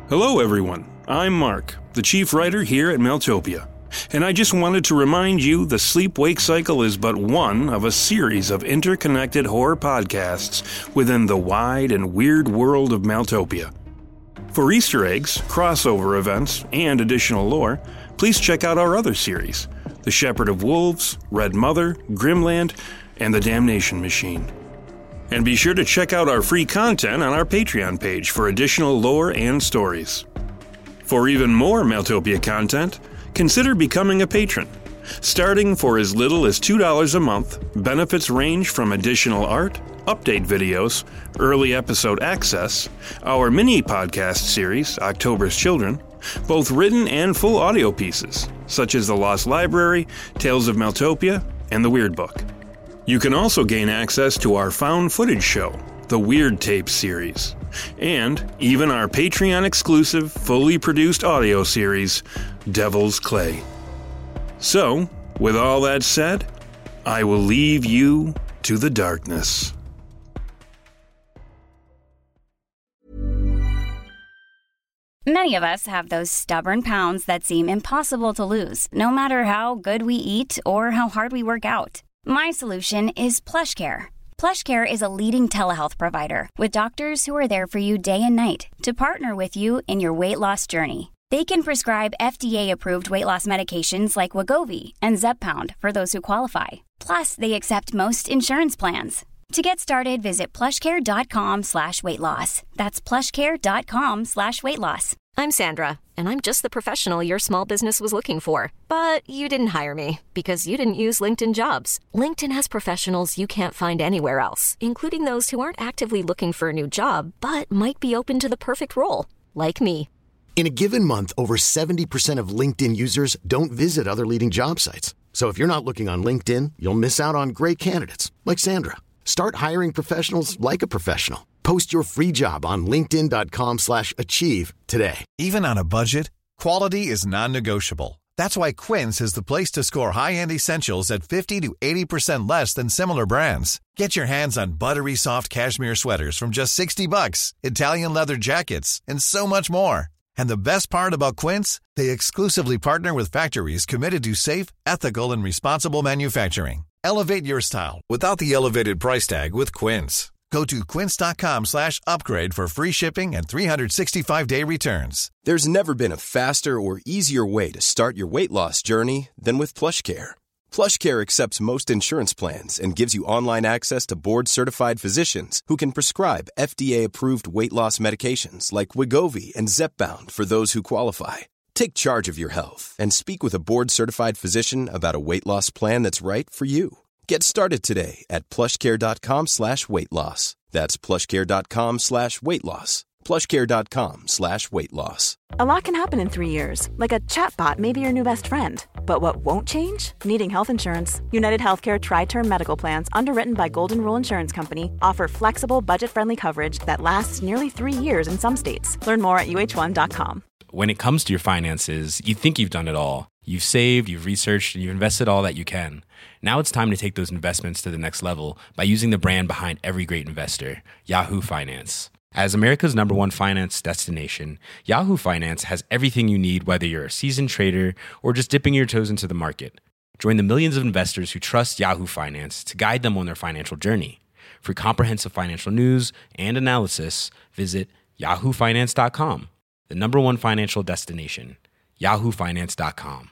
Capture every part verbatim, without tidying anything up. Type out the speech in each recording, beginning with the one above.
Hello everyone, I'm Mark, the chief writer here at Mailtopia, and I just wanted to remind you the sleep-wake cycle is but one of a series of interconnected horror podcasts within the wide and weird world of Mailtopia. For Easter eggs, crossover events, and additional lore, please check out our other series, The Shepherd of Wolves, Red Mother, Grimland, and The Damnation Machine. And be sure to check out our free content on our Patreon page for additional lore and stories. For even more Mailtopia content, consider becoming a patron. Starting for as little as two dollars a month, benefits range from additional art, update videos, early episode access, our mini-podcast series, October's Children, both written and full audio pieces, such as The Lost Library, Tales of Mailtopia, and The Weird Book. You can also gain access to our found footage show, the Weird Tapes series, and even our Patreon-exclusive, fully produced audio series, Devil's Clay. So, with all that said, I will leave you to the darkness. Many of us have those stubborn pounds that seem impossible to lose, no matter how good we eat or how hard we work out. My solution is PlushCare. PlushCare is a leading telehealth provider with doctors who are there for you day and night to partner with you in your weight loss journey. They can prescribe F D A-approved weight loss medications like Wegovy and Zepbound for those who qualify. Plus, they accept most insurance plans. To get started, visit plushcare.com slash weight loss. That's plushcare.com slash weight loss. I'm Sandra, and I'm just the professional your small business was looking for. But you didn't hire me because you didn't use LinkedIn Jobs. LinkedIn has professionals you can't find anywhere else, including those who aren't actively looking for a new job, but might be open to the perfect role, like me. In a given month, over seventy percent of LinkedIn users don't visit other leading job sites. So if you're not looking on LinkedIn, you'll miss out on great candidates, like Sandra. Start hiring professionals like a professional. Post your free job on linkedin.com slash achieve today. Even on a budget, quality is non-negotiable. That's why Quince is the place to score high-end essentials at fifty to eighty percent less than similar brands. Get your hands on buttery soft cashmere sweaters from just sixty bucks, Italian leather jackets, and so much more. And the best part about Quince, they exclusively partner with factories committed to safe, ethical, and responsible manufacturing. Elevate your style without the elevated price tag with Quince. Go to quince.com slash upgrade for free shipping and three sixty-five day returns. There's never been a faster or easier way to start your weight loss journey than with PlushCare. PlushCare accepts most insurance plans and gives you online access to board-certified physicians who can prescribe F D A-approved weight loss medications like Wegovy and Zepbound for those who qualify. Take charge of your health and speak with a board-certified physician about a weight loss plan that's right for you. Get started today at plushcare.com slash weight loss. That's plushcare.com slash weight loss. plushcare.com slash weight loss. A lot can happen in three years, like a chatbot may be your new best friend. But what won't change? Needing health insurance. United Healthcare Tri-Term Medical Plans, underwritten by Golden Rule Insurance Company, offer flexible, budget-friendly coverage that lasts nearly three years in some states. Learn more at U H one dot com. When it comes to your finances, you think you've done it all. You've saved, you've researched, and you've invested all that you can. Now it's time to take those investments to the next level by using the brand behind every great investor, Yahoo Finance. As America's number one finance destination, Yahoo Finance has everything you need, whether you're a seasoned trader or just dipping your toes into the market. Join the millions of investors who trust Yahoo Finance to guide them on their financial journey. For comprehensive financial news and analysis, visit yahoo finance dot com, the number one financial destination, yahoo finance dot com.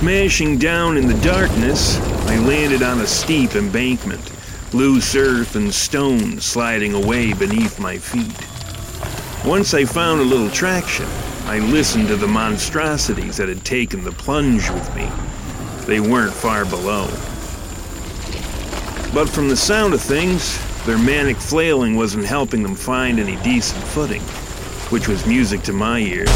Smashing down in the darkness, I landed on a steep embankment, loose earth and stone sliding away beneath my feet. Once I found a little traction, I listened to the monstrosities that had taken the plunge with me. They weren't far below. But from the sound of things, their manic flailing wasn't helping them find any decent footing, which was music to my ears.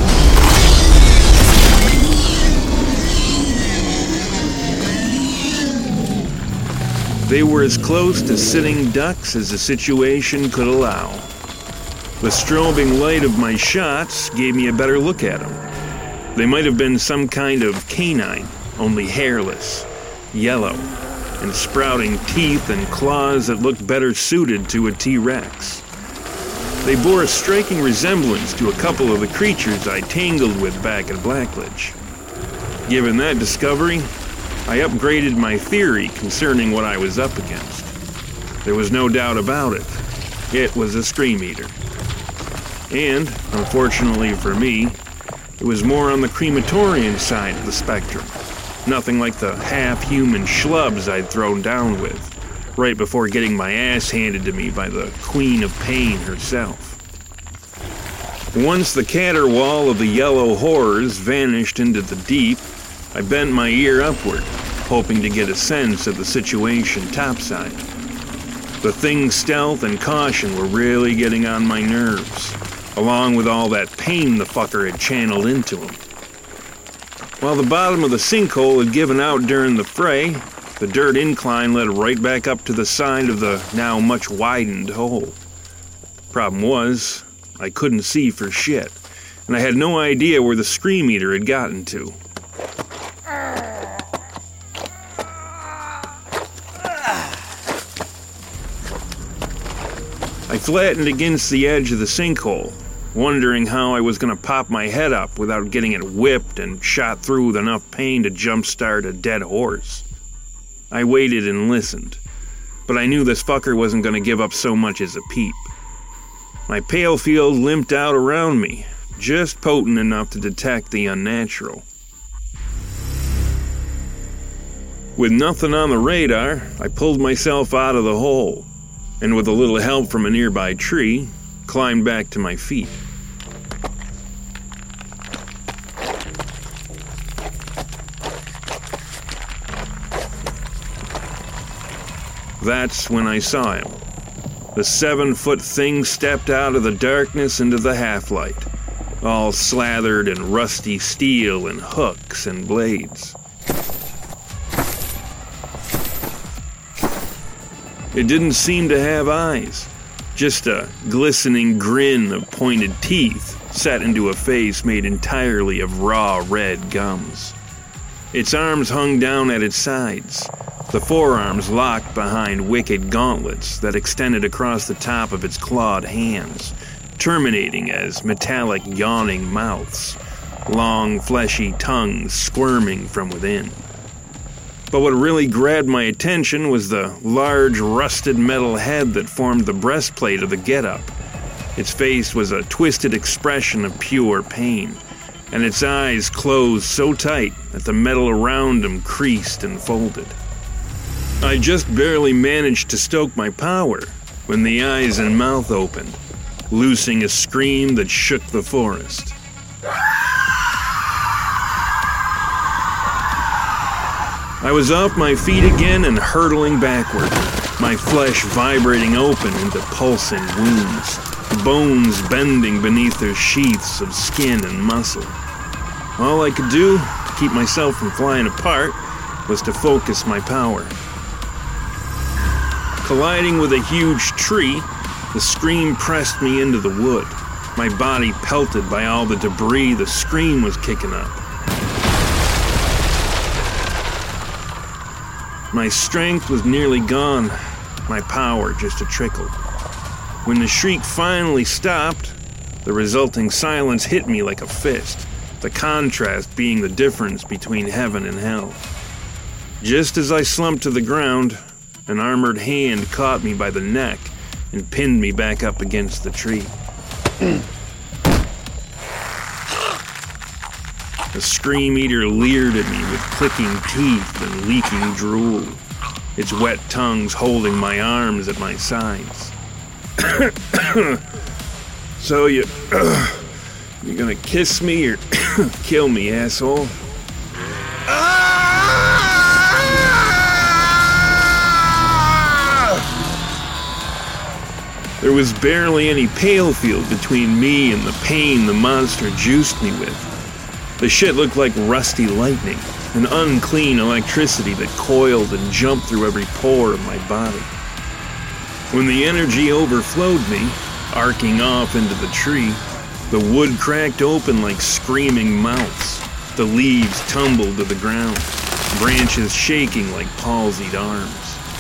They were as close to sitting ducks as the situation could allow. The strobing light of my shots gave me a better look at them. They might have been some kind of canine, only hairless, yellow, and sprouting teeth and claws that looked better suited to a T-Rex. They bore a striking resemblance to a couple of the creatures I tangled with back at Blackledge. Given that discovery, I upgraded my theory concerning what I was up against. There was no doubt about it. It was a Scream Eater. And, unfortunately for me, it was more on the crematorian side of the spectrum. Nothing like the half-human schlubs I'd thrown down with, right before getting my ass handed to me by the Queen of Pain herself. Once the caterwaul of the yellow horrors vanished into the deep, I bent my ear upward, hoping to get a sense of the situation topside. The thing's stealth and caution were really getting on my nerves, along with all that pain the fucker had channeled into him. While the bottom of the sinkhole had given out during the fray, the dirt incline led right back up to the side of the now much widened hole. Problem was, I couldn't see for shit, and I had no idea where the Scream Eater had gotten to. I flattened against the edge of the sinkhole, wondering how I was going to pop my head up without getting it whipped and shot through with enough pain to jumpstart a dead horse. I waited and listened, but I knew this fucker wasn't going to give up so much as a peep. My pale field limped out around me, just potent enough to detect the unnatural. With nothing on the radar, I pulled myself out of the hole, and with a little help from a nearby tree, climbed back to my feet. That's when I saw him. The seven-foot thing stepped out of the darkness into the half-light, all slathered in rusty steel and hooks and blades. It didn't seem to have eyes, just a glistening grin of pointed teeth set into a face made entirely of raw red gums. Its arms hung down at its sides, the forearms locked behind wicked gauntlets that extended across the top of its clawed hands, terminating as metallic yawning mouths, long fleshy tongues squirming from within. But what really grabbed my attention was the large rusted metal head that formed the breastplate of the getup. Its face was a twisted expression of pure pain, and its eyes closed so tight that the metal around them creased and folded. I just barely managed to stoke my power when the eyes and mouth opened, loosing a scream that shook the forest. I was off my feet again and hurtling backward, my flesh vibrating open into pulsing wounds, bones bending beneath their sheaths of skin and muscle. All I could do to keep myself from flying apart was to focus my power. Colliding with a huge tree, the scream pressed me into the wood, my body pelted by all the debris the scream was kicking up. My strength was nearly gone, my power just a trickle. When the shriek finally stopped, the resulting silence hit me like a fist, the contrast being the difference between heaven and hell. Just as I slumped to the ground, an armored hand caught me by the neck and pinned me back up against the tree. The Scream Eater leered at me with clicking teeth and leaking drool, its wet tongues holding my arms at my sides. So you... Uh, you gonna kiss me or kill me, asshole? There was barely any pale field between me and the pain the monster juiced me with. The shit looked like rusty lightning, an unclean electricity that coiled and jumped through every pore of my body. When the energy overflowed me, arcing off into the tree, the wood cracked open like screaming mouths. The leaves tumbled to the ground, branches shaking like palsied arms.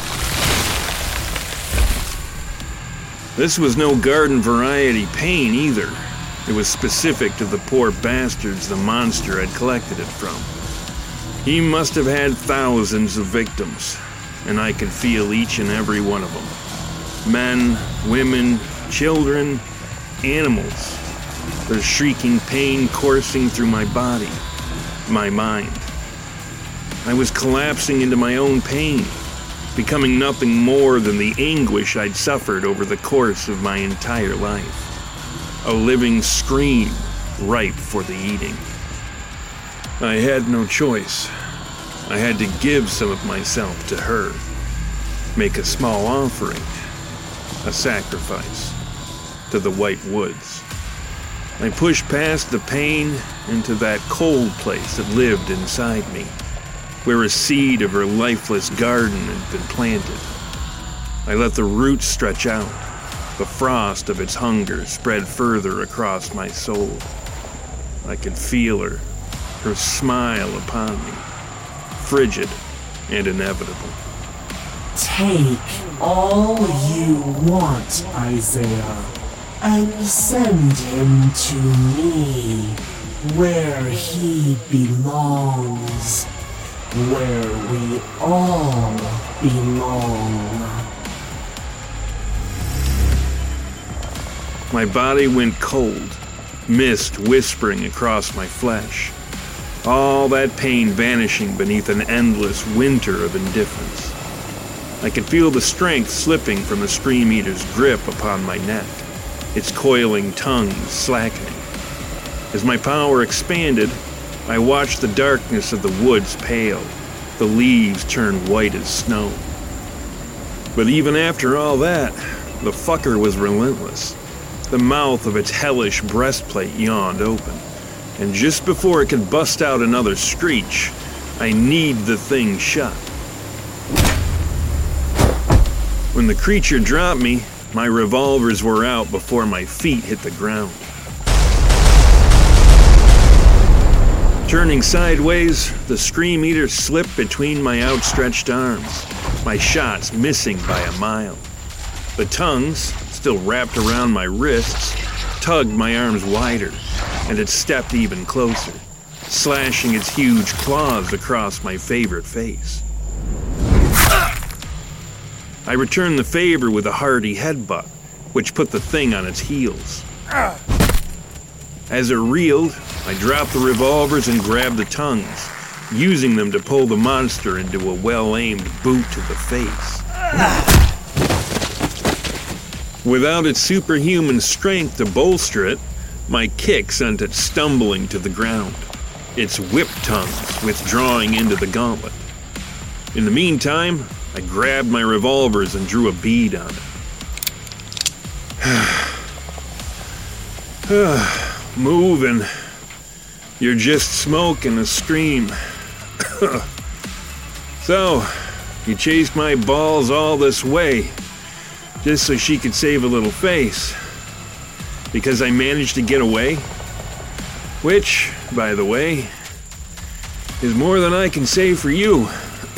This was no garden variety pain either. It was specific to the poor bastards the monster had collected it from. He must have had thousands of victims, and I could feel each and every one of them. Men, women, children, animals. Their shrieking pain coursing through my body, my mind. I was collapsing into my own pain, becoming nothing more than the anguish I'd suffered over the course of my entire life. A living scream ripe for the eating. I had no choice. I had to give some of myself to her, make a small offering, a sacrifice to the White Woods. I pushed past the pain into that cold place that lived inside me, where a seed of her lifeless garden had been planted. I let the roots stretch out. The frost of its hunger spread further across my soul. I could feel her, her smile upon me, frigid and inevitable. Take all you want, Isaiah, and send him to me, where he belongs, where we all belong. My body went cold, mist whispering across my flesh. All that pain vanishing beneath an endless winter of indifference. I could feel the strength slipping from the Scream Eater's grip upon my neck, its coiling tongue slackening. As my power expanded, I watched the darkness of the woods pale, the leaves turn white as snow. But even after all that, the fucker was relentless. The mouth of its hellish breastplate yawned open, and just before it could bust out another screech, I kneed the thing shut. When the creature dropped me, my revolvers were out before my feet hit the ground. Turning sideways, the Scream Eater slipped between my outstretched arms, my shots missing by a mile. The tongues, still wrapped around my wrists, tugged my arms wider, and it stepped even closer, slashing its huge claws across my favorite face. I returned the favor with a hearty headbutt, which put the thing on its heels. As it reeled, I dropped the revolvers and grabbed the tongues, using them to pull the monster into a well-aimed boot to the face. Without its superhuman strength to bolster it, my kick sent it stumbling to the ground, its whip tongues withdrawing into the gauntlet. In the meantime, I grabbed my revolvers and drew a bead on it. Move and you're just smoke and a scream. So, you chased my balls all this way, just so she could save a little face. Because I managed to get away? Which, by the way, is more than I can say for you.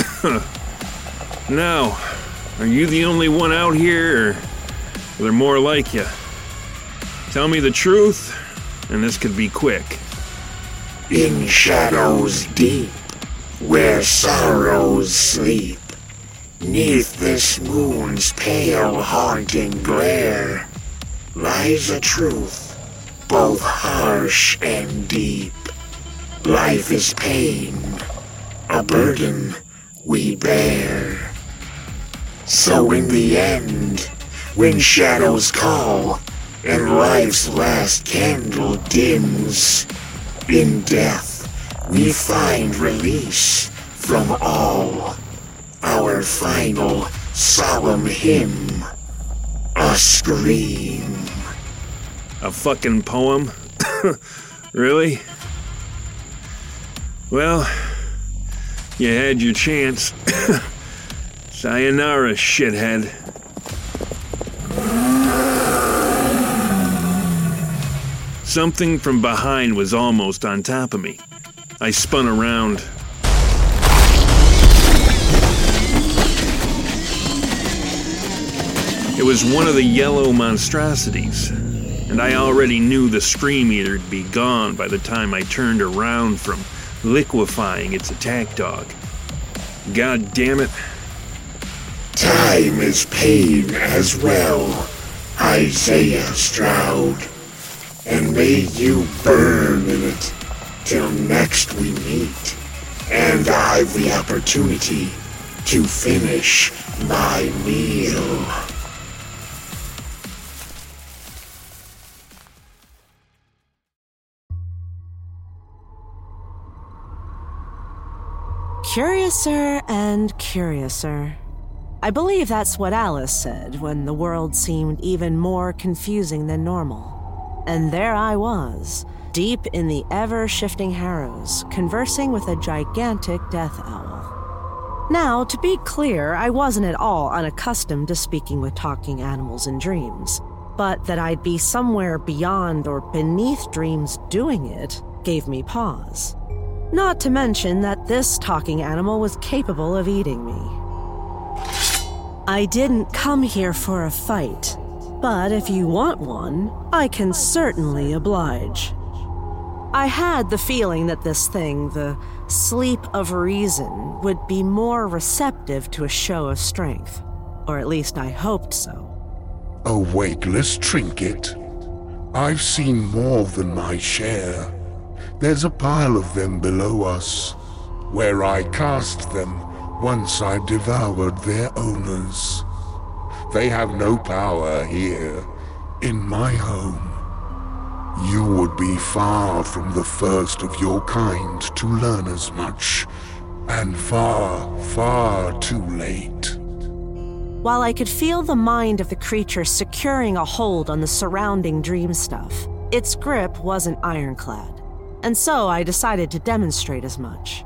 Now, are you the only one out here, or are there more like you? Tell me the truth, and this could be quick. In shadows deep, where sorrows sleep, 'neath this moon's pale haunting glare, lies a truth, both harsh and deep. Life is pain, a burden we bear. So in the end, when shadows call and life's last candle dims, in death we find release from all. Our final solemn hymn, a scream. A fucking poem? Really? Well, you had your chance. Sayonara, shithead. Something from behind was almost on top of me. I spun around. It was one of the yellow monstrosities, and I already knew the Scream Eater'd be gone by the time I turned around from liquefying its attack dog. God damn it. Time is pain as well, Isaiah Stroud. And may you burn in it till next we meet, and I've the opportunity to finish my meal. Curiouser and curiouser. I believe that's what Alice said when the world seemed even more confusing than normal. And there I was, deep in the ever-shifting Harrows, conversing with a gigantic death owl. Now, to be clear, I wasn't at all unaccustomed to speaking with talking animals in dreams, but that I'd be somewhere beyond or beneath dreams doing it gave me pause. Not to mention that this talking animal was capable of eating me. I didn't come here for a fight, but if you want one, I can certainly oblige. I had the feeling that this thing, the sleep of reason, would be more receptive to a show of strength, or at least I hoped so. A wakeless trinket? I've seen more than my share. There's a pile of them below us, where I cast them once I devoured their owners. They have no power here, in my home. You would be far from the first of your kind to learn as much, and far, far too late. While I could feel the mind of the creature securing a hold on the surrounding dream stuff, its grip wasn't ironclad. And so I decided to demonstrate as much.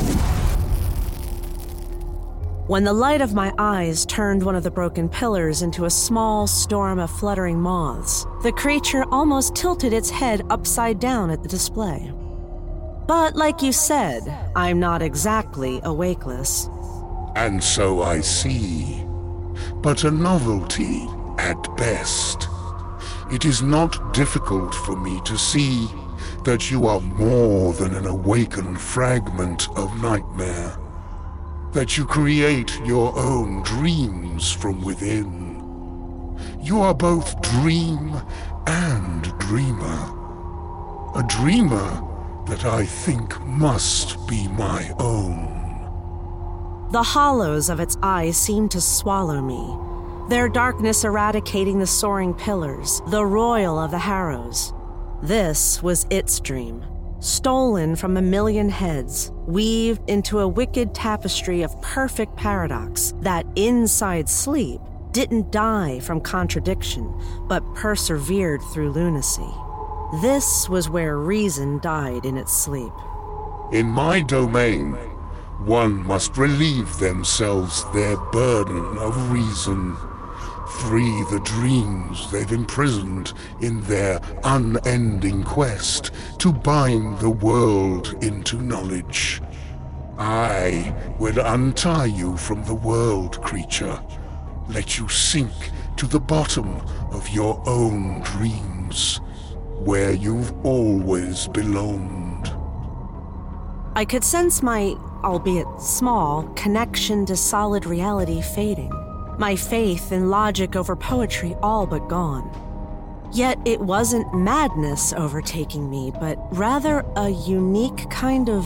When the light of my eyes turned one of the broken pillars into a small storm of fluttering moths, the creature almost tilted its head upside down at the display. But like you said, I'm not exactly awakeless. And so I see. But a novelty at best. It is not difficult for me to see that you are more than an awakened fragment of nightmare. That you create your own dreams from within. You are both dream and dreamer. A dreamer that I think must be my own. The hollows of its eyes seemed to swallow me, their darkness eradicating the soaring pillars, the royal of the Harrows. This was its dream, stolen from a million heads, weaved into a wicked tapestry of perfect paradox that inside sleep didn't die from contradiction, but persevered through lunacy. This was where reason died in its sleep. In my domain, one must relieve themselves their burden of reason. Free the dreams they've imprisoned in their unending quest to bind the world into knowledge. I will untie you from the world, creature. Let you sink to the bottom of your own dreams, where you've always belonged. I could sense my, albeit small, connection to solid reality fading. My faith in logic over poetry all but gone. Yet it wasn't madness overtaking me, but rather a unique kind of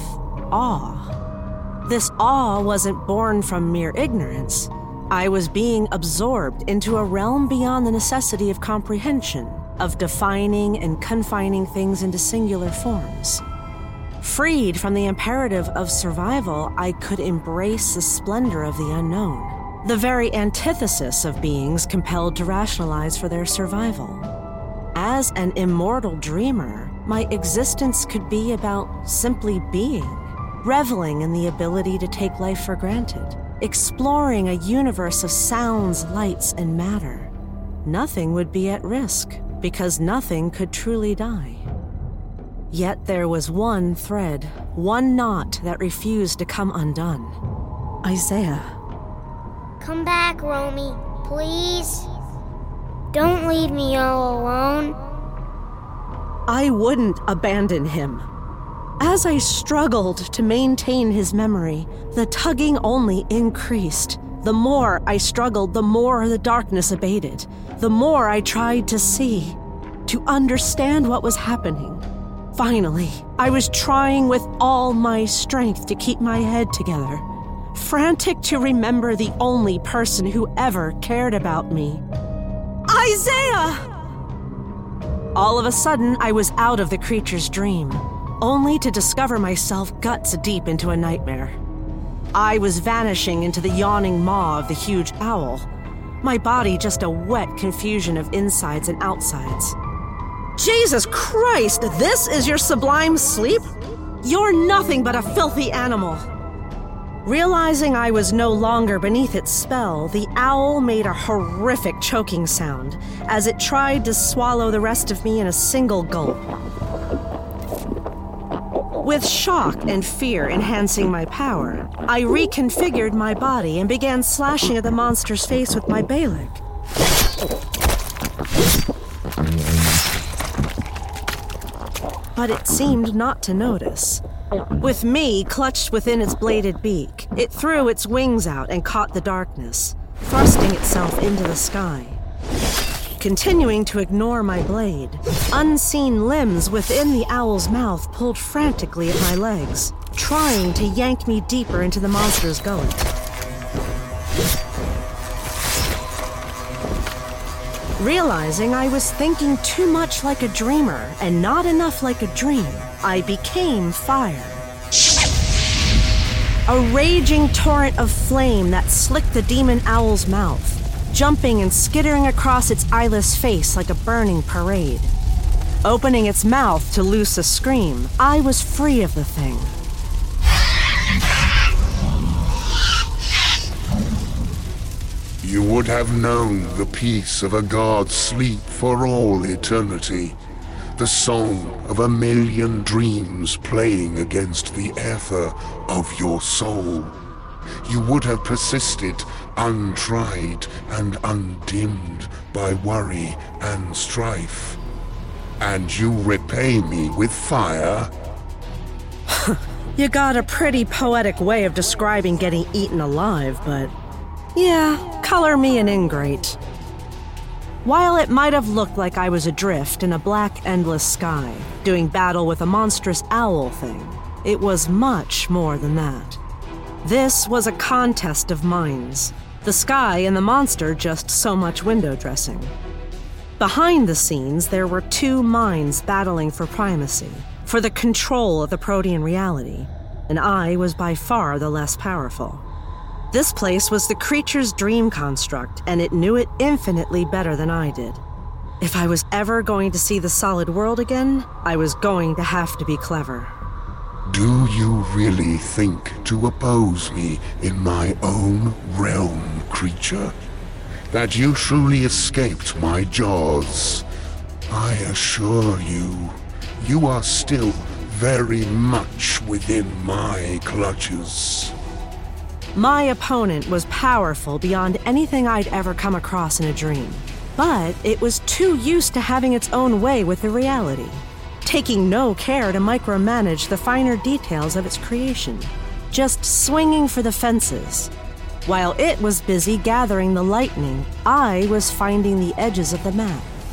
awe. This awe wasn't born from mere ignorance. I was being absorbed into a realm beyond the necessity of comprehension, of defining and confining things into singular forms. Freed from the imperative of survival, I could embrace the splendor of the unknown, the very antithesis of beings compelled to rationalize for their survival. As an immortal dreamer, my existence could be about simply being, reveling in the ability to take life for granted, exploring a universe of sounds, lights, and matter. Nothing would be at risk, because nothing could truly die. Yet there was one thread, one knot that refused to come undone. Isaiah. Come back, Romy, please. Don't leave me all alone. I wouldn't abandon him. As I struggled to maintain his memory, the tugging only increased. The more I struggled, the more the darkness abated. The more I tried to see, to understand what was happening. Finally, I was trying with all my strength to keep my head together, frantic to remember the only person who ever cared about me. Isaiah! All of a sudden, I was out of the creature's dream, only to discover myself guts deep into a nightmare. I was vanishing into the yawning maw of the huge owl, my body just a wet confusion of insides and outsides. Jesus Christ, this is your sublime sleep? You're nothing but a filthy animal. Realizing I was no longer beneath its spell, the owl made a horrific choking sound as it tried to swallow the rest of me in a single gulp. With shock and fear enhancing my power, I reconfigured my body and began slashing at the monster's face with my Balak. But it seemed not to notice. With me clutched within its bladed beak, it threw its wings out and caught the darkness, thrusting itself into the sky. Continuing to ignore my blade, unseen limbs within the owl's mouth pulled frantically at my legs, trying to yank me deeper into the monster's gullet. Realizing I was thinking too much like a dreamer and not enough like a dream, I became fire. A raging torrent of flame that slicked the demon owl's mouth, jumping and skittering across its eyeless face like a burning parade. Opening its mouth to loose a scream, I was free of the thing. You would have known the peace of a god's sleep for all eternity, the song of a million dreams playing against the ether of your soul. You would have persisted untried and undimmed by worry and strife. And you repay me with fire? You got a pretty poetic way of describing getting eaten alive, but yeah, color me an ingrate. While it might have looked like I was adrift in a black, endless sky, doing battle with a monstrous owl thing, it was much more than that. This was a contest of minds. The sky and the monster just so much window dressing. Behind the scenes, there were two minds battling for primacy, for the control of the protean reality, and I was by far the less powerful. This place was the creature's dream construct, and it knew it infinitely better than I did. If I was ever going to see the solid world again, I was going to have to be clever. Do you really think to oppose me in my own realm, creature? That you truly escaped my jaws? I assure you, you are still very much within my clutches. My opponent was powerful beyond anything I'd ever come across in a dream, but it was too used to having its own way with the reality, taking no care to micromanage the finer details of its creation, just swinging for the fences. While it was busy gathering the lightning, I was finding the edges of the map.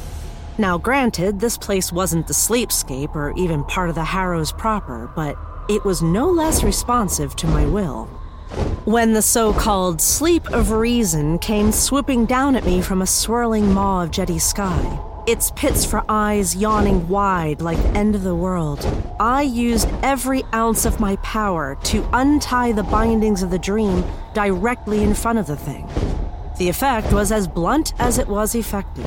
Now granted, this place wasn't the sleepscape or even part of the Harrows proper, but it was no less responsive to my will. When the so-called sleep of reason came swooping down at me from a swirling maw of jetty sky, its pits for eyes yawning wide like the end of the world, I used every ounce of my power to untie the bindings of the dream directly in front of the thing. The effect was as blunt as it was effective.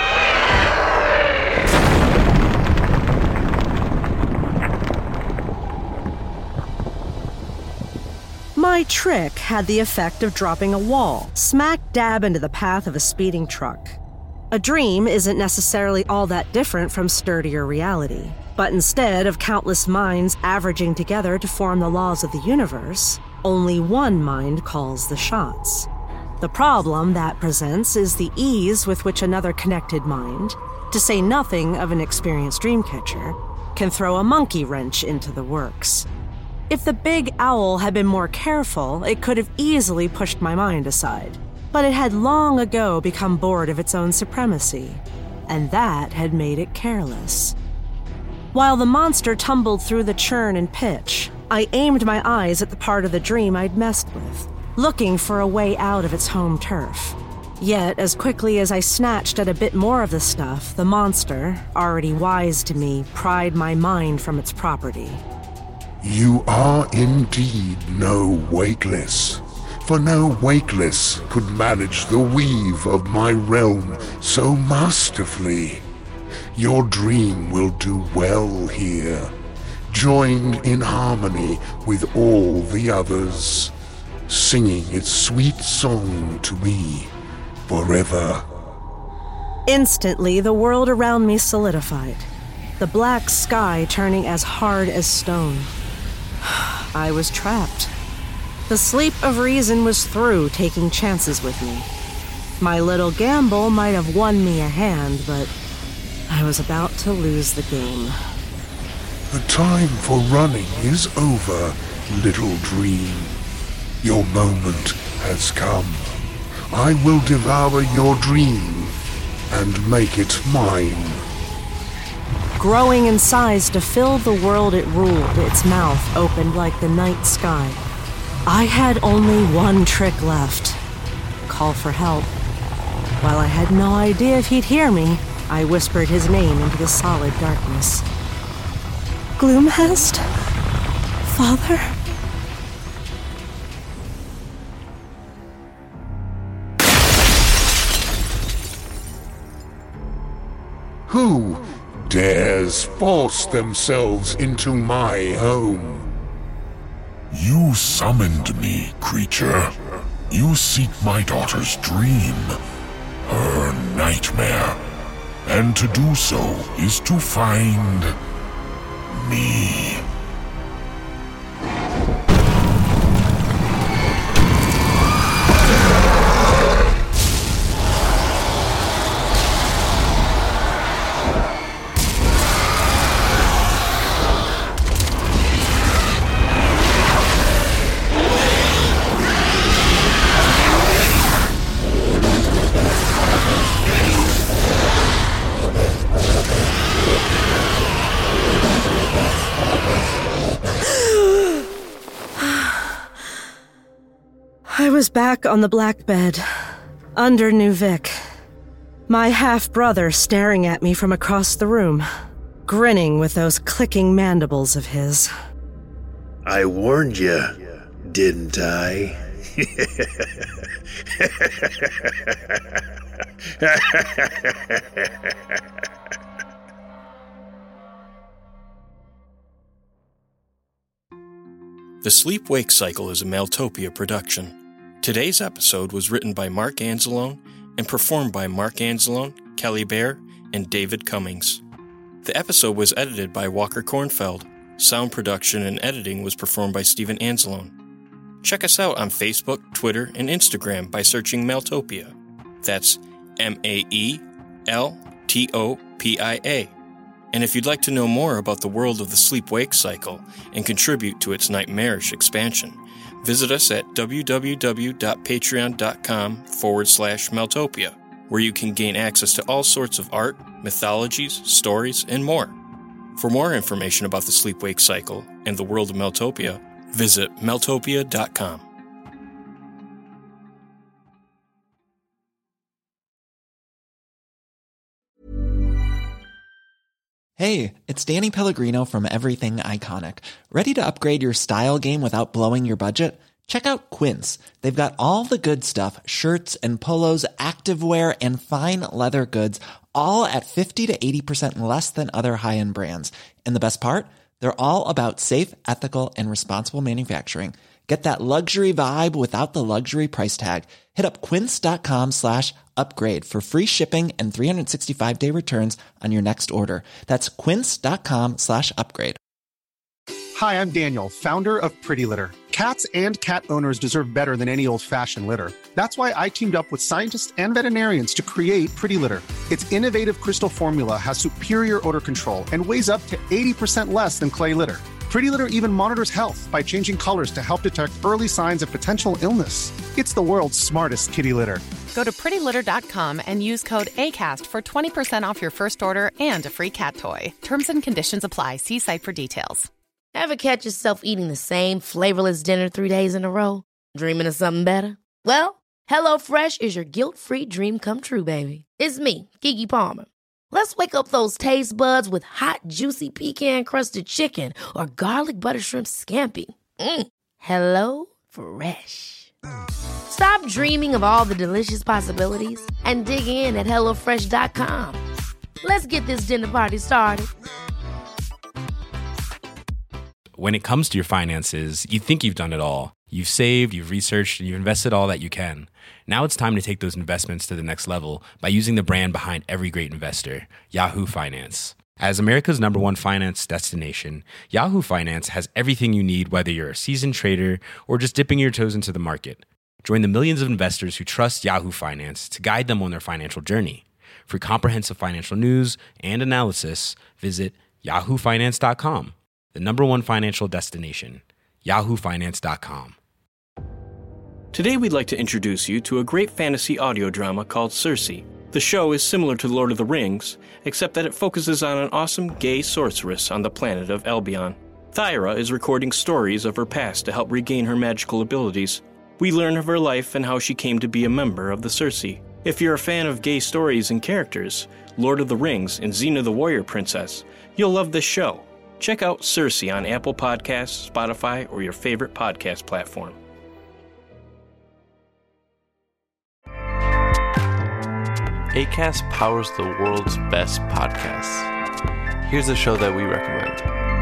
My trick had the effect of dropping a wall, smack dab into the path of a speeding truck. A dream isn't necessarily all that different from sturdier reality, but instead of countless minds averaging together to form the laws of the universe, only one mind calls the shots. The problem that presents is the ease with which another connected mind, to say nothing of an experienced dreamcatcher, can throw a monkey wrench into the works. If the big owl had been more careful, it could have easily pushed my mind aside. But it had long ago become bored of its own supremacy, and that had made it careless. While the monster tumbled through the churn and pitch, I aimed my eyes at the part of the dream I'd messed with, looking for a way out of its home turf. Yet, as quickly as I snatched at a bit more of the stuff, the monster, already wise to me, pried my mind from its property. You are indeed no Wakeless, for no Wakeless could manage the weave of my realm so masterfully. Your dream will do well here, joined in harmony with all the others, singing its sweet song to me forever. Instantly, the world around me solidified, the black sky turning as hard as stone. I was trapped. The sleep of reason was through taking chances with me. My little gamble might have won me a hand, but I was about to lose the game. The time for running is over, little dream. Your moment has come. I will devour your dream and make it mine. Growing in size to fill the world it ruled, its mouth opened like the night sky. I had only one trick left. Call for help. While I had no idea if he'd hear me, I whispered his name into the solid darkness. Gloomhest? Father? Who dares force themselves into my home? You summoned me, creature. You seek my daughter's dream, her nightmare. And to do so is to find me. I was back on the black bed, under New Vic. My half-brother staring at me from across the room, grinning with those clicking mandibles of his. I warned you, didn't I? The Sleep-Wake Cycle is a Maeltopia production. Today's episode was written by Mark Anzalone and performed by Mark Anzalone, Kelly Baer, and David Cummings. The episode was edited by Walker Kornfeld. Sound production and editing was performed by Stephen Anzalone. Check us out on Facebook, Twitter, and Instagram by searching Maeltopia. That's M A E L T O P I A. And if you'd like to know more about the world of the Sleep-Wake Cycle and contribute to its nightmarish expansion, visit us at www.patreon.com forward slash Maeltopia. where you can gain access to all sorts of art, mythologies, stories, and more. For more information about the sleep-wake cycle and the world of Meltopia, visit meltopia dot com. Hey, it's Danny Pellegrino from Everything Iconic. Ready to upgrade your style game without blowing your budget? Check out Quince. They've got all the good stuff, shirts and polos, activewear, and fine leather goods, all at fifty to eighty percent less than other high-end brands. And the best part? They're all about safe, ethical, and responsible manufacturing. Get that luxury vibe without the luxury price tag. Hit up quince.com slash upgrade for free shipping and three sixty-five day returns on your next order. That's quince.com slash upgrade. Hi, I'm Daniel, founder of Pretty Litter. Cats and cat owners deserve better than any old-fashioned litter. That's why I teamed up with scientists and veterinarians to create Pretty Litter. Its innovative crystal formula has superior odor control and weighs up to eighty percent less than clay litter. Pretty Litter even monitors health by changing colors to help detect early signs of potential illness. It's the world's smartest kitty litter. Go to pretty litter dot com and use code ACAST for twenty percent off your first order and a free cat toy. Terms and conditions apply. See site for details. Ever catch yourself eating the same flavorless dinner three days in a row? Dreaming of something better? Well, HelloFresh is your guilt-free dream come true, baby. It's me, Keke Palmer. Let's wake up those taste buds with hot, juicy pecan-crusted chicken or garlic butter shrimp scampi. Mm. Hello Fresh. Stop dreaming of all the delicious possibilities and dig in at hello fresh dot com. Let's get this dinner party started. When it comes to your finances, you think you've done it all. You've saved, you've researched, and you've invested all that you can. Now it's time to take those investments to the next level by using the brand behind every great investor, Yahoo Finance. As America's number one finance destination, Yahoo Finance has everything you need, whether you're a seasoned trader or just dipping your toes into the market. Join the millions of investors who trust Yahoo Finance to guide them on their financial journey. For comprehensive financial news and analysis, visit yahoo finance dot com. The number one financial destination, yahoo finance dot com. Today we'd like to introduce you to a great fantasy audio drama called Circe. The show is similar to Lord of the Rings, except that it focuses on an awesome gay sorceress on the planet of Albion. Thyra is recording stories of her past to help regain her magical abilities. We learn of her life and how she came to be a member of the Circe. If you're a fan of gay stories and characters, Lord of the Rings, and Xena the Warrior Princess, you'll love this show. Check out Circe on Apple Podcasts, Spotify, or your favorite podcast platform. Acast powers the world's best podcasts. Here's a show that we recommend.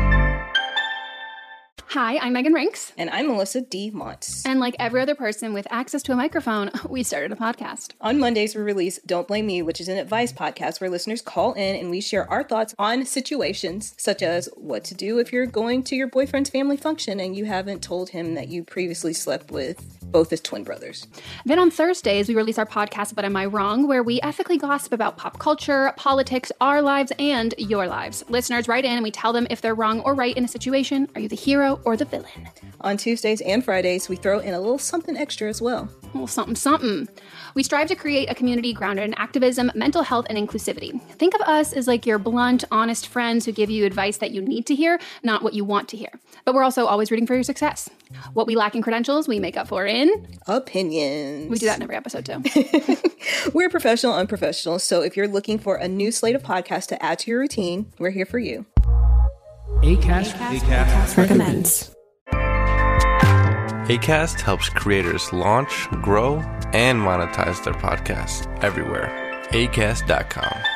Hi, I'm Megan Rinks. And I'm Melissa D. Montz. And like every other person with access to a microphone, we started a podcast. On Mondays, we release Don't Blame Me, which is an advice podcast where listeners call in and we share our thoughts on situations such as what to do if you're going to your boyfriend's family function and you haven't told him that you previously slept with both his twin brothers. Then on Thursdays, we release our podcast, But Am I Wrong?, where we ethically gossip about pop culture, politics, our lives, and your lives. Listeners write in and we tell them if they're wrong or right in a situation. Are you the hero or the villain? On Tuesdays and Fridays, we throw in a little something extra as well. A little something something. We strive to create a community grounded in activism, mental health, and inclusivity. Think of us as like your blunt, honest friends who give you advice that you need to hear, not what you want to hear. But we're also always rooting for your success. What we lack in credentials, we make up for in opinions. We do that in every episode too. We're professional, unprofessional, so if you're looking for a new slate of podcasts to add to your routine, we're here for you. Acast, Acast, Acast recommends. Acast helps creators launch, grow, and monetize their podcasts everywhere. acast dot com.